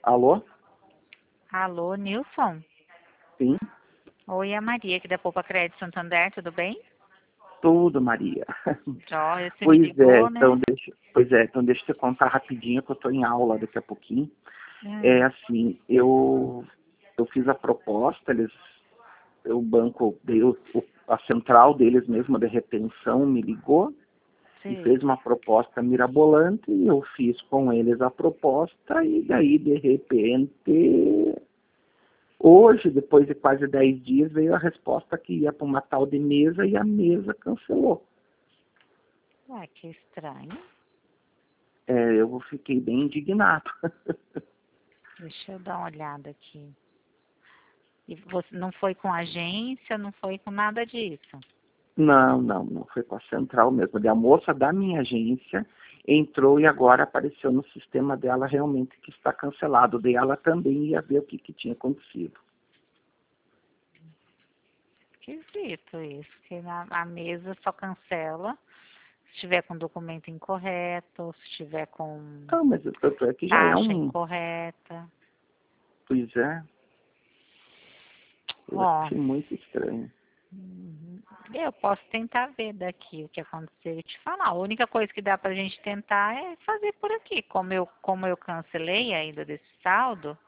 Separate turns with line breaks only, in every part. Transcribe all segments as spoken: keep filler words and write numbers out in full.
Alô?
Alô, Nilson?
Sim,
Oi, é a Maria aqui da Poupa Crédito Santander, tudo bem?
tudo, Maria.
Joia, você me
Pois é,
ligou,
então
né?
deixa, pois é, então deixa eu te contar rapidinho que eu estou em aula daqui a pouquinho. É
Hum,
assim, eu, eu fiz a proposta, eles, o banco, deu, o- a central deles mesmo de retenção me ligou e
sei.
fez uma proposta mirabolante e eu fiz com eles a proposta e daí de repente hoje, depois de quase dez dias, veio a resposta que ia para uma tal de mesa e a mesa cancelou.
Ué, que estranho.
É, eu fiquei bem indignado.
Deixa eu dar uma olhada aqui. E você não foi com agência, não foi com nada disso?
Não, não, não foi com a central mesmo. A moça da minha agência entrou e agora apareceu no sistema dela realmente que está cancelado. Daí ela também ia ver o que, que tinha acontecido.
Esquisito isso, porque na, a mesa só cancela se estiver com documento incorreto, se estiver com
Ah, mas o tanto é que já é
taxa
um...
incorreta.
Pois é, eu
Ó,
achei muito estranho.
uhum. Eu posso tentar ver daqui o que aconteceu e te falar. A única coisa que dá pra gente tentar é fazer por aqui. Como eu, como eu cancelei ainda desse saldo,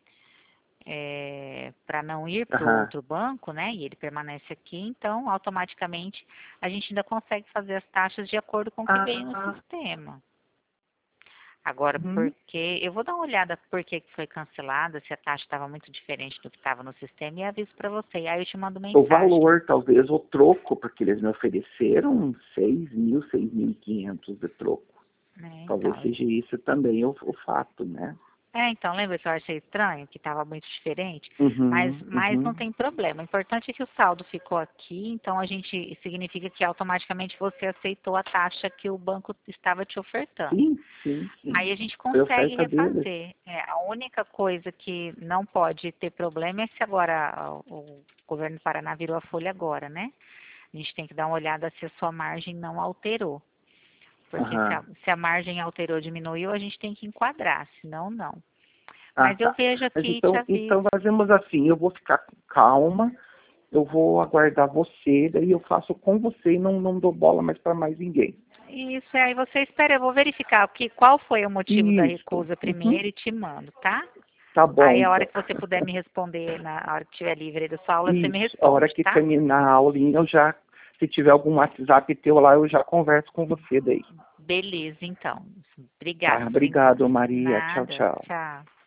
é, para não ir para o
Aham.
outro banco, né? E ele permanece aqui, então automaticamente a gente ainda consegue fazer as taxas de acordo com o que veio no
Ah,
sistema. Agora,
uhum.
porque eu vou dar uma olhada por que que foi cancelada, se a taxa estava muito diferente do que estava no sistema e aviso para você. Aí eu te mando
O
mensagem,
valor, talvez, o troco, porque eles me ofereceram seis mil, seis mil e quinhentos de troco.
né?
Talvez
Então,
seja isso também o, o fato, né?
é, então, lembra que eu achei estranho, que estava muito diferente? Mas,
Uhum,
mas não
uhum.
tem problema. O importante é que o saldo ficou aqui, então a gente significa que automaticamente você aceitou a taxa que o banco estava te ofertando.
Sim, sim, sim.
Aí a gente
Foi a
consegue
oferta deles.
refazer. É, a única coisa que não pode ter problema é se agora o o governo do Paraná virou a folha agora, né? A gente tem que dar uma olhada se a sua margem não alterou. Porque se
Aham.
a, se a margem alterou, diminuiu, a gente tem que enquadrar, senão não.
Ah,
Mas eu
tá.
vejo
Mas
aqui e te
então, então
aviso.
fazemos assim, eu vou ficar com calma, eu vou aguardar você, daí eu faço com você e não, não dou bola mais para mais ninguém.
Isso, aí você espera, eu vou verificar aqui qual foi o motivo da
Isso.
recusa
Uhum.
primeiro e te mando, tá?
Tá bom,
Aí a hora
então.
que você puder me responder, na hora que estiver livre da sua aula, você me
Isso. A hora
responde,
que
tá?
terminar a aulinha, eu já, se tiver algum WhatsApp teu lá, eu já converso com você daí.
Beleza, então.
Tá,
Obrigada, então.
obrigado, Maria. Tchau,
Nada,
tchau.
tchau.